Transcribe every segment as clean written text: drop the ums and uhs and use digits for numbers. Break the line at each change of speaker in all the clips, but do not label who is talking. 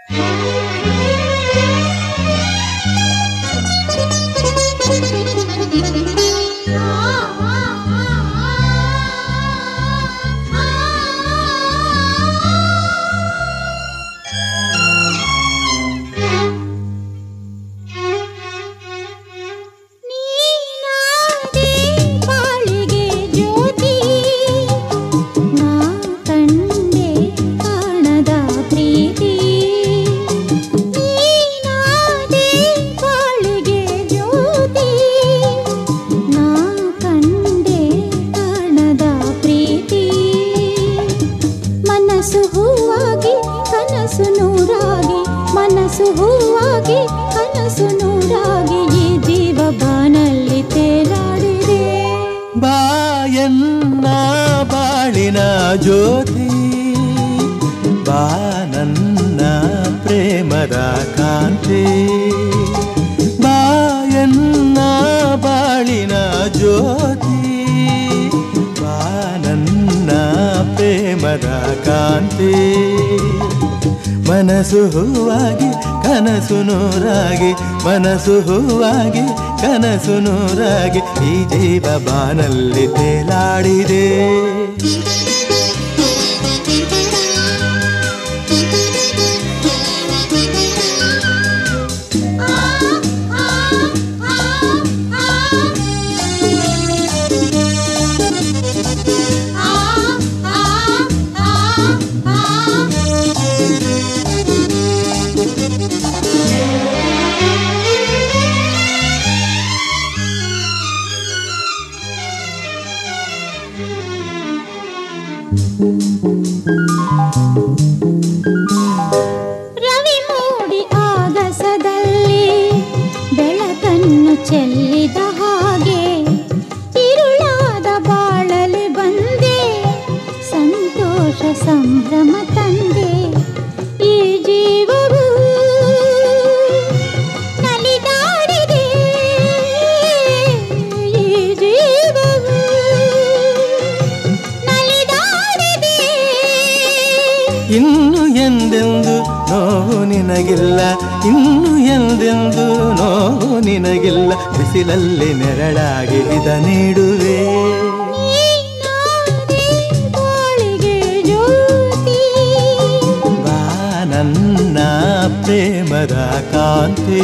ಜ್ಯೋತಿ ಬಾ ನನ್ನ ಪ್ರೇಮದ ಕಾಂತಿ ಬಾಯನ್ನ ಬಾಳಿನ ಜ್ಯೋತಿ ಬಾ ನನ್ನ ಪ್ರೇಮದ ಕಾಂತಿ ಮನಸ್ಸು ಹೂವಾಗಿ ಕನಸು ನೂರಾಗಿ ಮನಸ್ಸು ಹೂವಾಗಿ ಕನಸು ನೂರಾಗಿ ಈ ಜೀವ ಬಾನಲ್ಲಿ ತೇಲಾಡಿದೆ
ರವಿ ಮೂಡಿ ಆಗಸದಲ್ಲಿ ಬೆಳಕನ್ನು ಚೆಲ್ಲಿದ ಹಾಗೆ ഇരുಳಾದ ಬಾಳಲಿ ಬಂದೆ ಸಂತೋಷ ಸಂಭ್ರಮ ತಂದೆ ಈ ಜೀವವು ನಲಿದಾಡಿದೆ ಈ ಜೀವವು ನಲಿದಾಡಿದೆ
ಇನ್ನು ಎಂದೆಂದು ನೋವು ನಿನಗಿಲ್ಲ ಇನ್ನು ಎಂದೆಂದು ನೋವು ನಿನಗಿಲ್ಲ ಬಿಸಿಲಲ್ಲಿ ನೆರಳಾಗಿ ಇದ ನೀಡುವೆ
ಬಾಳಿಗೆ ಜ್ಯೋತಿ
ಬಾ ನನ್ನ ಪ್ರೇಮದ ಕಾಂತಿ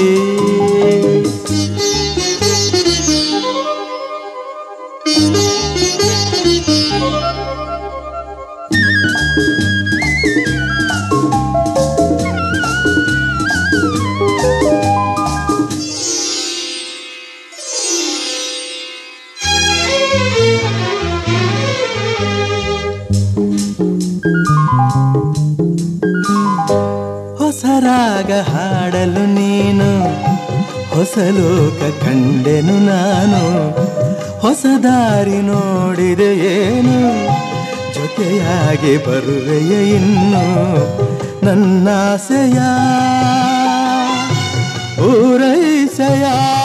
ಹೊಸ ರಾಗ ಹಾಡಲು ನೀನು ಹೊಸ ಲೋಕ ಕಂಡೆನು ನಾನು ಹೊಸ ದಾರಿ ನೋಡಿದೆ ಏನು ಜೊತೆಯಾಗಿ ಬರುವೆಯ ಇನ್ನು ನನ್ನಾಸೆಯ ಪೂರೈಸೆಯ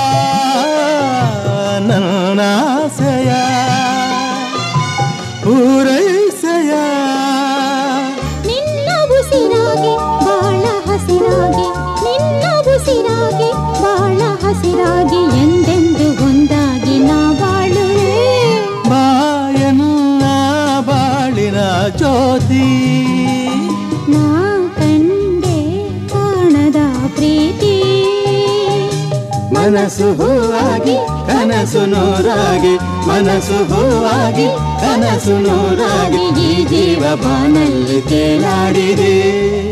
ನನ್ನಾಸೆಯ ಪೂರೈಸೆಯ
ನಿನ್ನ ಉಸಿರಾಗಿ ಬಾಳ ಹಸಿರಾಗಿ ನಿನ್ನ ಉಸಿರಾಗಿ ಬಾಳ ಹಸಿರಾಗಿ ಎಂದೆಂದು ಒಂದಾಗಿ ನಾ ಬಾಳುವೆ
ಬಾಯನ್ನ ಬಾಳಿನ ಜ್ಯೋತಿ
ನಾ ಕಂಡೆ ಕಾಣದ ಪ್ರೀತಿ
ಮನಸ್ಸು ಹೂವಾಗಿ ಕನಸು ನೂರಾಗಿ ಮನಸ್ಸು ಹೂವಾಗಿ ಕನಸು ನೂರಾಗಿ ಈ ಜೀವ ಬಾನಲ್ಲಿ ತೇಲಾಡಿದೆ